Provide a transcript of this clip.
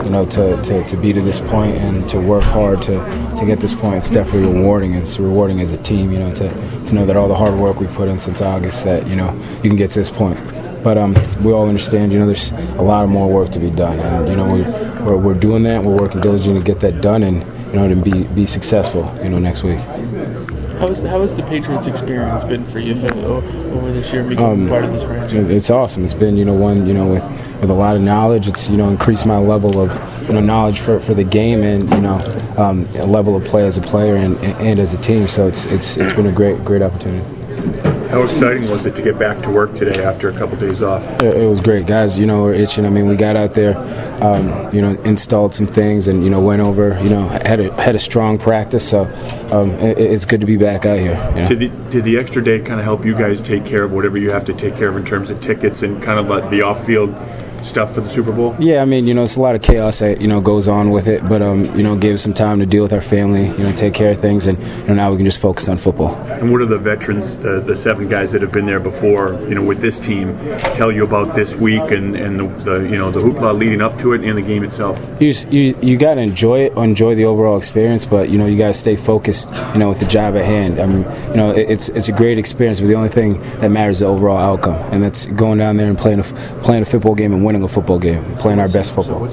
to be to this point and to work hard to get this point. It's definitely rewarding. It's rewarding as a team, to know that all the hard work we put in since August, that you can get to this point. But we all understand, there's a lot of more work to be done, and we're doing that. We're working diligently to get that done, and to be successful, next week. How has the Patriots experience been for you over this year, becoming part of this franchise? It's awesome. It's been with a lot of knowledge. It's increased my level of knowledge for the game, and a level of play as a player and as a team. So it's been a great opportunity. How exciting was it to get back to work today after a couple days off? It was great. Guys, we're itching. We got out there, installed some things and, went over, had a strong practice. So it's good to be back out here. Did the extra day kind of help you guys take care of whatever you have to take care of in terms of tickets and kind of like the off-field stuff for the Super Bowl? Yeah, it's a lot of chaos that goes on with it, but gave us some time to deal with our family, take care of things, and now we can just focus on football. And what are the veterans, the 7 guys that have been there before, with this team, tell you about this week and the hoopla leading up to it and the game itself? You got to enjoy the overall experience, but you got to stay focused, with the job at hand. It's a great experience, but the only thing that matters is the overall outcome, and that's going down there and playing a football game and winning a football game, playing our best football.